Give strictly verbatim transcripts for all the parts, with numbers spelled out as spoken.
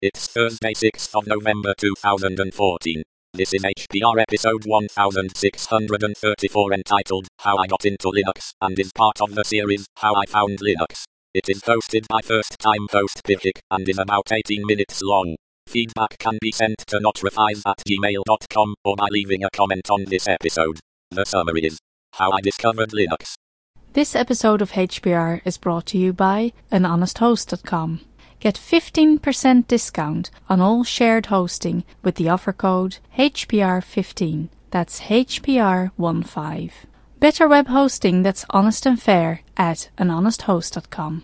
It's Thursday, sixth of November two thousand fourteen. This is H P R episode one thousand six hundred thirty-four entitled, How I Got Into Linux, and is part of the series, How I Found Linux. It is hosted by first-time host Pivik, and is about eighteen minutes long. Feedback can be sent to notrefis at gmail dot com, or by leaving a comment on this episode. The summary is, How I Discovered Linux. This episode of H P R is brought to you by an honest host dot com. Get fifteen percent discount on all shared hosting with the offer code H P R fifteen. That's H P R fifteen. Better web hosting that's honest and fair at an honest host dot com.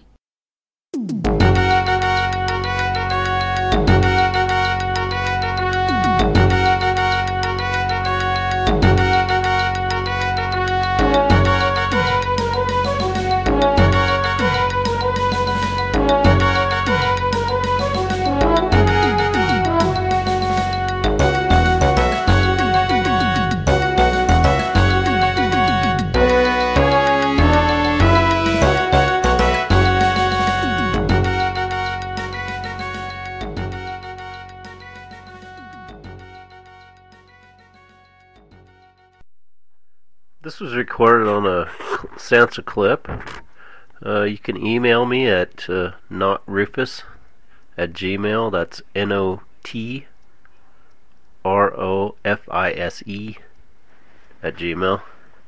This was recorded on a Sansa clip. Uh, you can email me at uh, notrufus at gmail. That's N O T R O F I S E at gmail.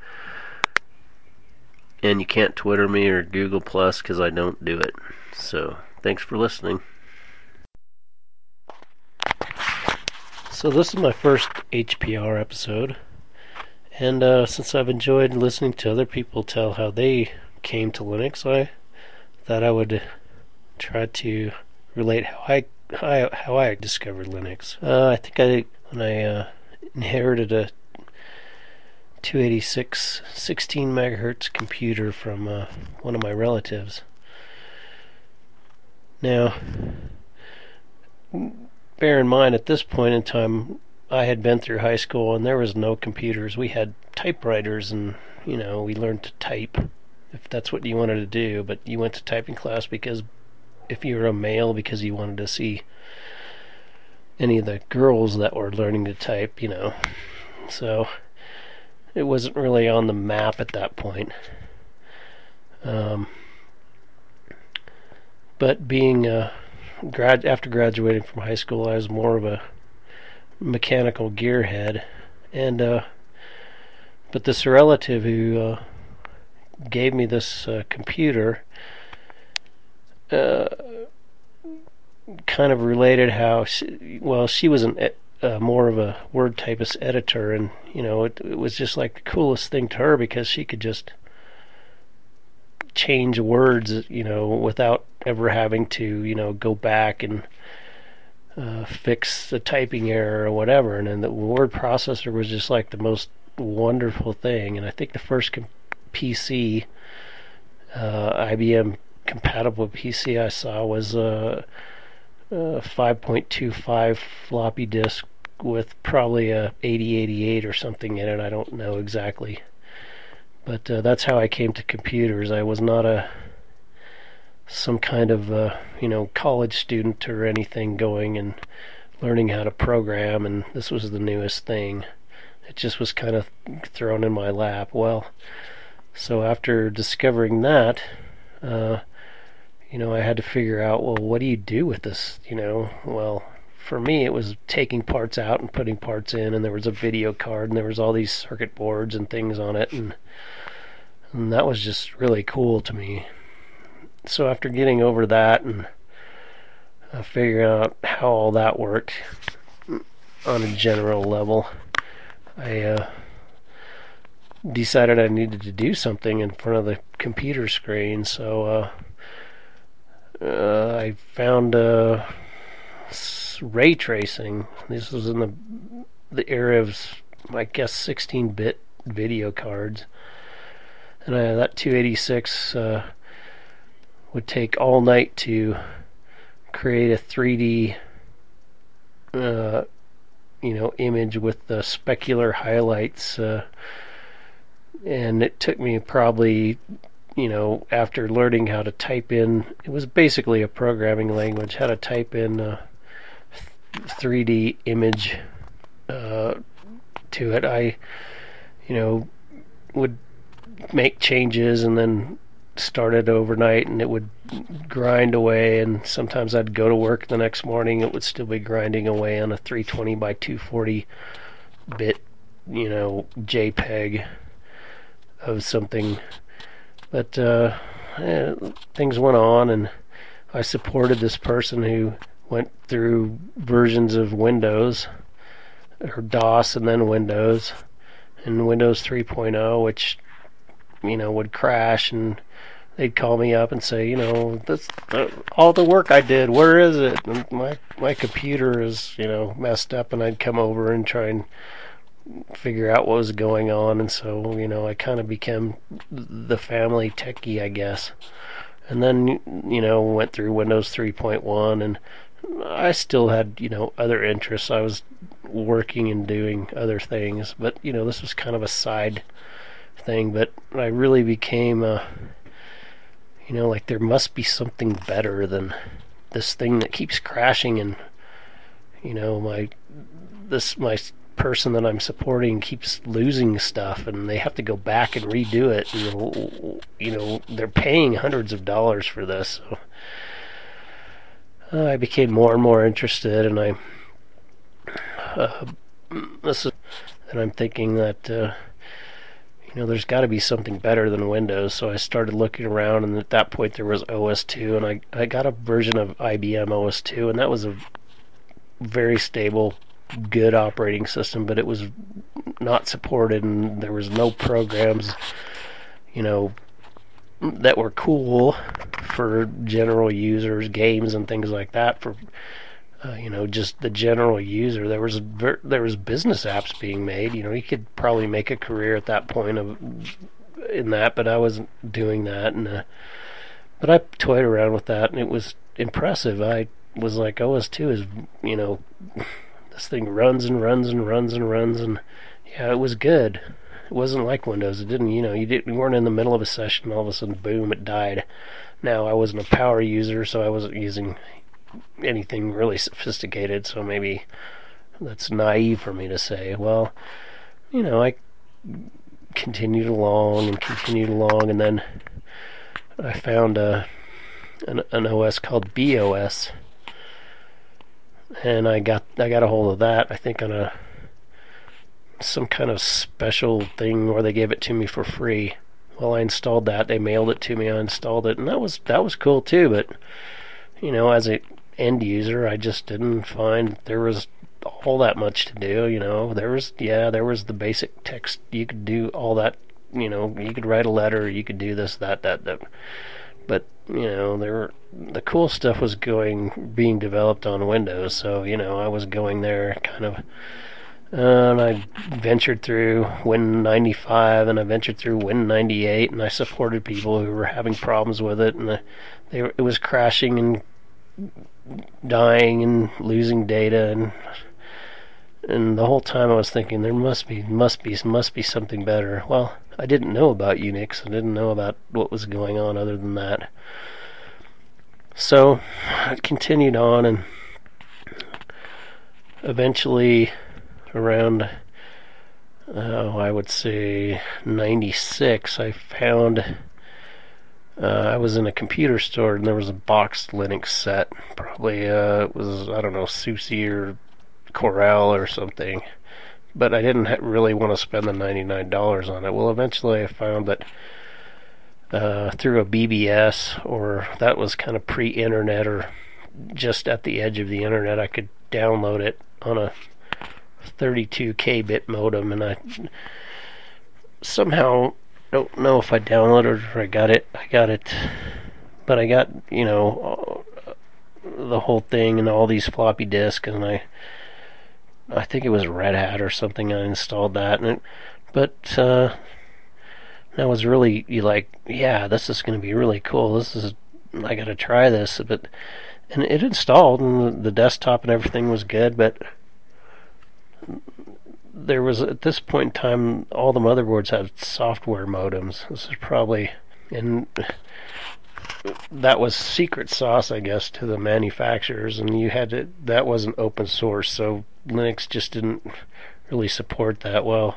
And you can't Twitter me or Google Plus because I don't do it. So, thanks for listening. So this is my first H P R episode. And uh, since I've enjoyed listening to other people tell how they came to Linux, I thought I would try to relate how I how I, how I discovered Linux. Uh, I think I when I uh, inherited a two eighty-six sixteen megahertz computer from uh, one of my relatives. Now, bear in mind at this point in time, I had been through high school and there was no computers. We had typewriters and, you know, we learned to type if that's what you wanted to do. But you went to typing class because if you were a male, because you wanted to see any of the girls that were learning to type, you know. So it wasn't really on the map at that point. Um, but being a grad after graduating from high school, I was more of a mechanical gearhead, and uh, but this relative who uh, gave me this uh, computer uh, kind of related how she, well she was an uh, more of a word typist editor, and you know it, it was just like the coolest thing to her because she could just change words, you know, without ever having to, you know, go back and Uh, fix a typing error or whatever. And then the word processor was just like the most wonderful thing. And I think the first com- P C, uh, I B M compatible P C I saw was a, a five point two five floppy disk with probably a eighty eighty-eight or something in it. I don't know exactly, but uh, that's how I came to computers. I was not a some kind of uh, you know college student or anything going and learning how to program, and this was the newest thing. It just was kind of thrown in my lap. Well, so after discovering that, uh, you know, I had to figure out, well, what do you do with this? You know, well, for me, it was taking parts out and putting parts in, and there was a video card, and there was all these circuit boards and things on it, and, and that was just really cool to me. So after getting over that and uh, figuring out how all that worked on a general level, I uh, decided I needed to do something in front of the computer screen. So uh, uh, I found uh, ray tracing. This was in the the era of, I guess, sixteen-bit video cards, and I, that two eighty-six. Uh, would take all night to create a three D uh, you know image with the specular highlights, uh, and it took me probably you know after learning how to type in, it was basically a programming language, how to type in uh, three D image uh, to it. I, you know, would make changes and then start it overnight, and it would grind away, and sometimes I'd go to work the next morning, it would still be grinding away on a three twenty by two forty bit, you know, JPEG of something. But uh, eh, things went on, and I supported this person who went through versions of Windows, or DOS and then Windows, and Windows three point oh, which, you know, would crash, and they'd call me up and say, you know, this, uh, all the work I did, where is it? And my my computer is, you know, messed up, and I'd come over and try and figure out what was going on. And so, you know, I kind of became the family techie, I guess. And then, you know, went through Windows three point one, and I still had, you know, other interests. I was working and doing other things, but, you know, this was kind of a side thing. But I really became a, you know, like, there must be something better than this thing that keeps crashing, and, you know, my this my person that I'm supporting keeps losing stuff, and they have to go back and redo it, and, you know, they're paying hundreds of dollars for this. So uh, I became more and more interested, and I uh, this is, and I'm thinking that uh, you know, there's got to be something better than Windows. So I started looking around, and at that point there was O S two, and I, I got a version of I B M O S two, and that was a very stable, good operating system, but it was not supported, and there was no programs, you know, that were cool for general users, games and things like that, for Uh, you know, just the general user. There was ver- there was business apps being made. You know, you could probably make a career at that point of in that, but I wasn't doing that. And uh, but I toyed around with that, and it was impressive. I was like, O S two is, you know, this thing runs and runs and runs and runs, and yeah, it was good. It wasn't like Windows. It didn't, you know, you didn't you weren't in the middle of a session, and all of a sudden, boom, it died. Now, I wasn't a power user, so I wasn't using anything really sophisticated, so maybe that's naive for me to say. Well, you know, I continued along and continued along, and then I found a, an, an O S called B O S, and I got I got a hold of that, I think on a some kind of special thing where they gave it to me for free. Well, I installed that. They mailed it to me. I installed it, and that was that was cool too. But, you know, as a end user, I just didn't find there was all that much to do. You know, there was yeah, there was the basic text. You could do all that. You know, you could write a letter. You could do this, that, that, that. But, you know, there were, the cool stuff was going being developed on Windows. So, you know, I was going there kind of. Uh, and I ventured through Win ninety-five, and I ventured through Win ninety-eight, and I supported people who were having problems with it, and the, they were, it was crashing and dying and losing data, and and the whole time I was thinking there must be must be must be something better. Well, I didn't know about Unix. I didn't know about what was going on other than that. So I continued on, and eventually around oh I would say ninety-six, I found Uh, I was in a computer store, and there was a boxed Linux set. Probably uh, it was, I don't know, SUSE or Corel or something. But I didn't ha- really want to spend the ninety-nine dollars on it. Well, eventually I found that uh, through a B B S, or that was kind of pre-internet or just at the edge of the internet, I could download it on a thirty-two K bit modem, and I somehow don't know if I downloaded it or I got it. I got it, but I got, you know, the whole thing and all these floppy disks, and I, I think it was Red Hat or something. I installed that, and it, but uh, I was really like, yeah, this is going to be really cool. This is, I got to try this, but and it installed, and the, the desktop and everything was good, but there was, at this point in time, all the motherboards had software modems. This is probably in that was secret sauce, I guess, to the manufacturers, and you had to, that wasn't open source, so Linux just didn't really support that well.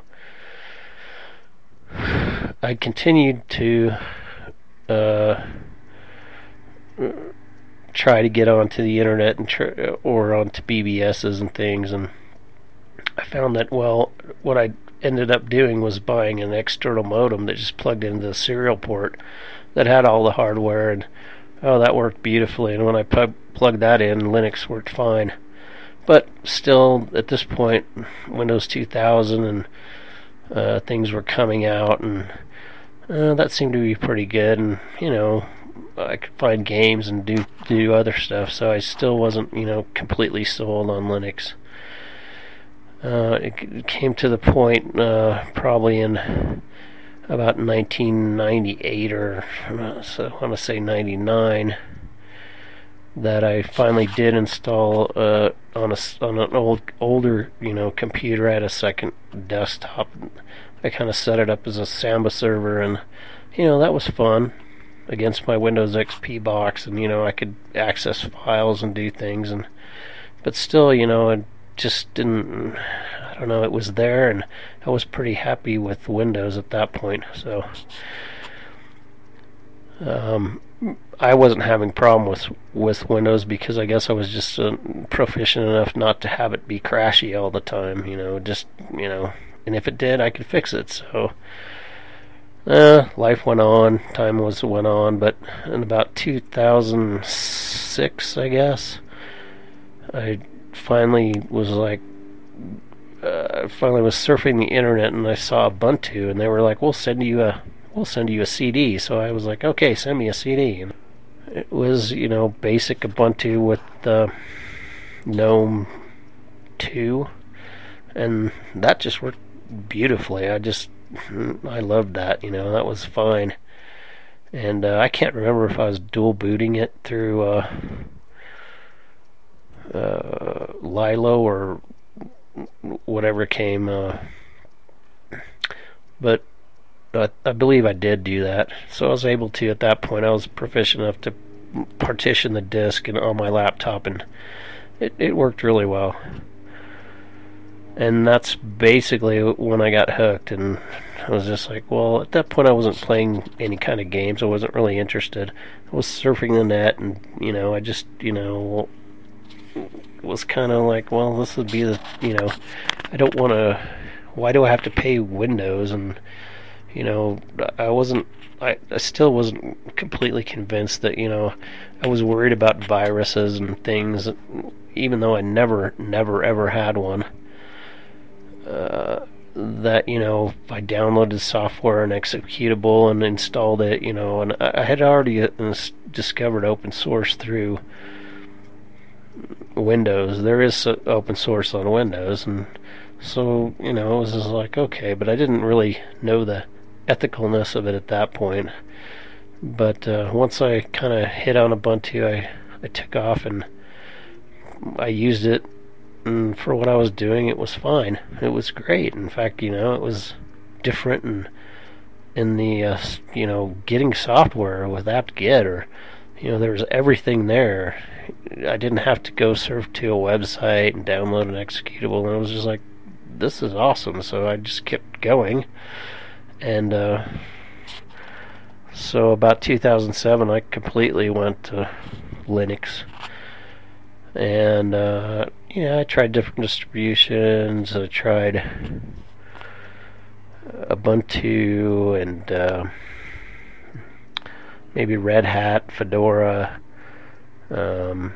I continued to uh, try to get onto the internet and tr- or onto B B S's and things, and I found that, well, what I ended up doing was buying an external modem that just plugged into the serial port that had all the hardware, and oh, that worked beautifully. And when I pu- plugged that in, Linux worked fine. But still, at this point, Windows two thousand and uh, things were coming out, and uh, that seemed to be pretty good. And you know, I could find games and do do other stuff, so I still wasn't, you know, completely sold on Linux. Uh, it came to the point, uh, probably in about nineteen ninety-eight, or so I want to say ninety-nine, that I finally did install uh, on a on an old older you know computer. I had a second desktop. I kind of set it up as a Samba server, and you know that was fun against my Windows X P box, and you know I could access files and do things, and but still, you know, it just didn't. I don't know. It was there, and I was pretty happy with Windows at that point. So um, I wasn't having a problem with with Windows because I guess I was just uh, proficient enough not to have it be crashy all the time. You know, just you know, and if it did, I could fix it. So. Uh, life went on, time was went on, but in about two thousand six, I guess, I finally was like, uh, finally was surfing the internet, and I saw Ubuntu, and they were like, "We'll send you a, we'll send you a C D." So I was like, "Okay, send me a C D." And it was, you know, basic Ubuntu with the GNOME two, and that just worked beautifully. I just I loved that, you know, that was fine. And uh, I can't remember if I was dual booting it through uh, uh, Lilo or whatever came, uh, but I, I believe I did do that. So I was able to, at that point, I was proficient enough to partition the disk and on my laptop, and it, it worked really well. And that's basically when I got hooked, and I was just like, well, at that point I wasn't playing any kind of games. I wasn't really interested. I was surfing the net, and, you know, I just, you know, was kind of like, well, this would be the, you know, I don't want to, why do I have to pay Windows? And, you know, I wasn't, I, I still wasn't completely convinced that, you know, I was worried about viruses and things, even though I never, never, ever had one. Uh, that, you know, if I downloaded software and executable and installed it, you know, and I had already discovered open source through Windows. There is open source on Windows, and so, you know, it was just like, okay, but I didn't really know the ethicalness of it at that point. But uh, once I kind of hit on Ubuntu, I, I took off and I used it. And for what I was doing, it was fine. It was great. In fact, you know, it was different, and in the, uh, you know, getting software with apt-get, or, you know, there was everything there. I didn't have to go surf to a website and download an executable, and I was just like, this is awesome. So I just kept going, and uh, so about two thousand seven, I completely went to Linux. And, uh, you know, I tried different distributions. I tried Ubuntu and uh, maybe Red Hat, Fedora. Um,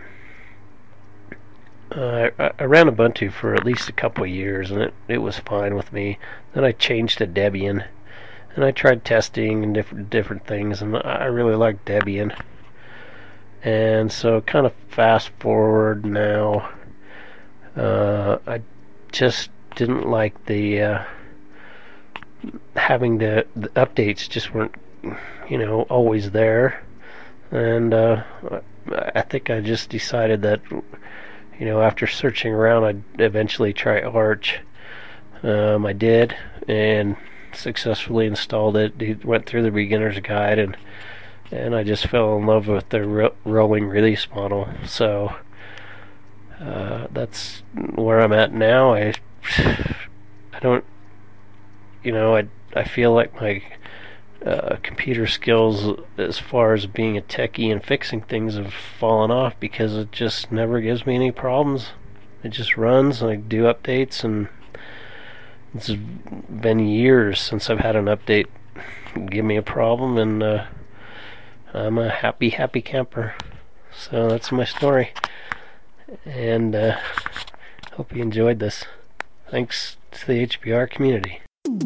uh, I, I ran Ubuntu for at least a couple of years, and it, it was fine with me. Then I changed to Debian, and I tried testing and different different things, and I really liked Debian. And so, kind of fast forward now, uh, I just didn't like the uh, having the, the updates just weren't, you know, always there. And uh, I think I just decided that, you know, after searching around, I'd eventually try Arch. Um, I did, and successfully installed it. Went through the beginner's guide, and and I just fell in love with the ro- rolling release model. So uh, that's where I'm at now. I I don't, you know, I I feel like my uh, computer skills as far as being a techie and fixing things have fallen off because it just never gives me any problems. It just runs, and I do updates, and it's been years since I've had an update give me a problem, and uh, I'm a happy, happy camper. So that's my story, and uh, hope you enjoyed this. Thanks to the H P R community.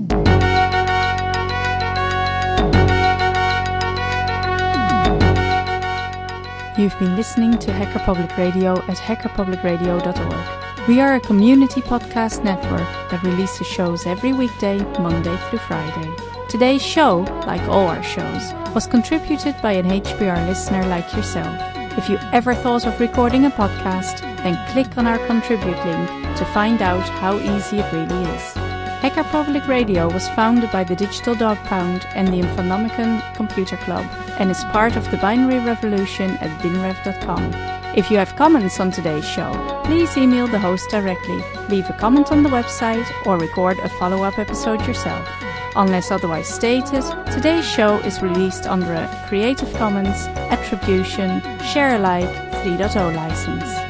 You've been listening to Hacker Public Radio at hacker public radio dot org. We are a community podcast network that releases shows every weekday, Monday through Friday. Today's show, like all our shows, was contributed by an H P R listener like yourself. If you ever thought of recording a podcast, then click on our contribute link to find out how easy it really is. Hacker Public Radio was founded by the Digital Dog Pound and the Infonomicon Computer Club and is part of the binary revolution at binrev dot com. If you have comments on today's show, please email the host directly, leave a comment on the website, or record a follow-up episode yourself. Unless otherwise stated, today's show is released under a Creative Commons Attribution Share Alike three point oh license.